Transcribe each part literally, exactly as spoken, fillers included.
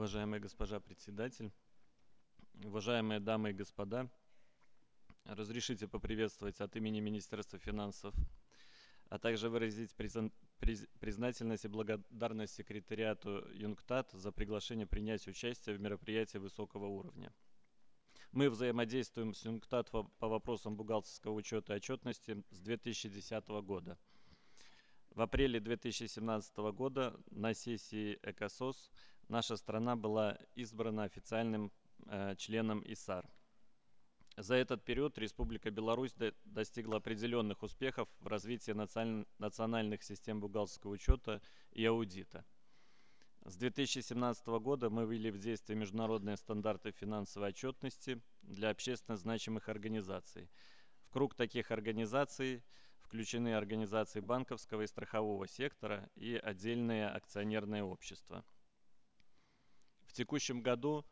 Уважаемая госпожа председатель, уважаемые дамы и господа, разрешите поприветствовать от имени Министерства финансов, а также выразить призна- приз- признательность и благодарность секретариату ЮНКТАД за приглашение принять участие в мероприятии высокого уровня. Мы взаимодействуем с ЮНКТАД по по вопросам бухгалтерского учета и отчетности с две тысячи десятого года. В апреле две тысячи семнадцатого года на сессии ЭКОСОС наша страна была избрана официальным э, членом ИСАР. За этот период Республика Беларусь до- достигла определенных успехов в развитии национ- национальных систем бухгалтерского учета и аудита. С две тысячи семнадцатого года мы ввели в действие международные стандарты финансовой отчетности для общественно значимых организаций. В круг таких организаций включены организации банковского и страхового сектора и отдельные акционерные общества. В текущем году,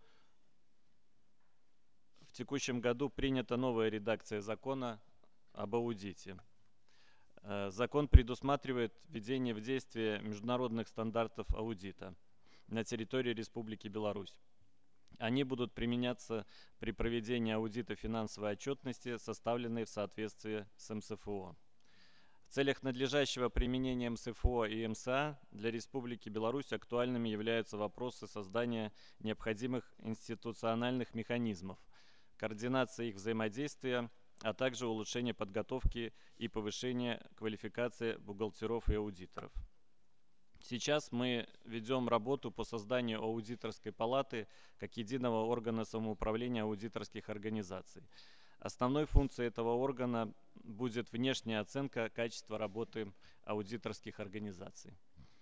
в текущем году принята новая редакция закона об аудите. Э, Закон предусматривает введение в действие международных стандартов аудита на территории Республики Беларусь. Они будут применяться при проведении аудита финансовой отчетности, составленной в соответствии с МСФО. В целях надлежащего применения МСФО и МСА для Республики Беларусь актуальными являются вопросы создания необходимых институциональных механизмов, координации их взаимодействия, а также улучшения подготовки и повышения квалификации бухгалтеров и аудиторов. Сейчас мы ведем работу по созданию аудиторской палаты как единого органа самоуправления аудиторских организаций. Основной функцией этого органа будет внешняя оценка качества работы аудиторских организаций.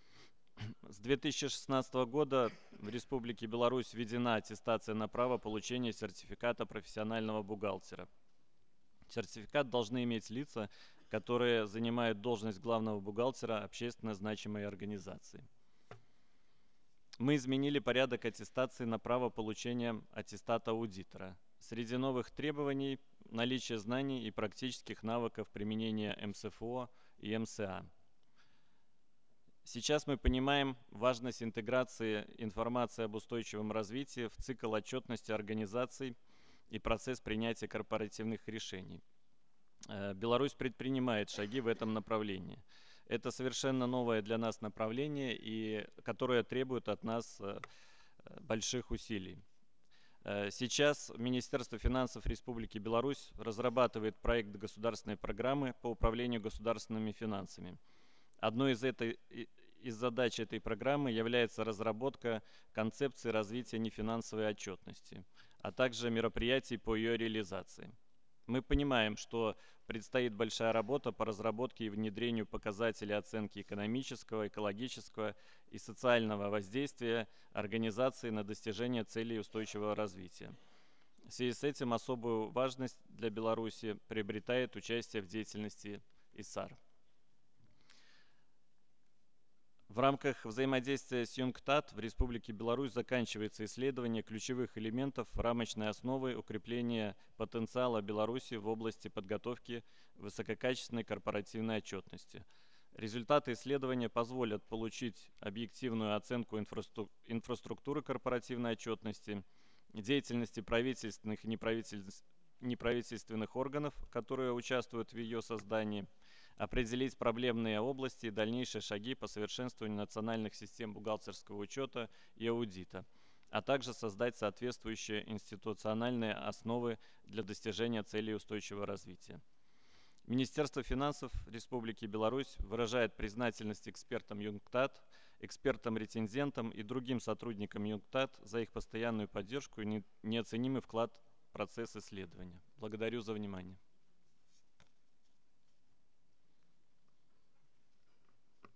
С две тысячи шестнадцатого года в Республике Беларусь введена аттестация на право получения сертификата профессионального бухгалтера. Сертификат должны иметь лица, которые занимают должность главного бухгалтера общественно значимой организации. Мы изменили порядок аттестации на право получения аттестата аудитора. Среди новых требований – наличие знаний и практических навыков применения МСФО и МСА. Сейчас мы понимаем важность интеграции информации об устойчивом развитии в цикл отчетности организаций и процесс принятия корпоративных решений. Э, Беларусь предпринимает шаги в этом направлении. Это совершенно новое для нас направление, и которое требует от нас э, больших усилий. Э, Сейчас Министерство финансов Республики Беларусь разрабатывает проект государственной программы по управлению государственными финансами. Одной из, этой, и- из задач этой программы является разработка концепции развития нефинансовой отчетности, а также мероприятий по ее реализации. Мы понимаем, что предстоит большая работа по разработке и внедрению показателей оценки экономического, экологического и социального воздействия организации на достижение целей устойчивого развития. В связи с этим особую важность для Беларуси приобретает участие в деятельности ИСАР. В рамках взаимодействия с ЮНКТАД в Республике Беларусь заканчивается исследование ключевых элементов рамочной основы укрепления потенциала Беларуси в области подготовки высококачественной корпоративной отчетности. Результаты исследования позволят получить объективную оценку инфраструк- инфраструктуры корпоративной отчетности, деятельности правительственных и неправительств- неправительственных органов, которые участвуют в ее создании, определить проблемные области и дальнейшие шаги по совершенствованию национальных систем бухгалтерского учета и аудита, а также создать соответствующие институциональные основы для достижения целей устойчивого развития. Министерство финансов Республики Беларусь выражает признательность экспертам ЮНКТАД, экспертам-рецензентам и другим сотрудникам ЮНКТАД за их постоянную поддержку и не- неоценимый вклад в процесс исследования. Благодарю за внимание.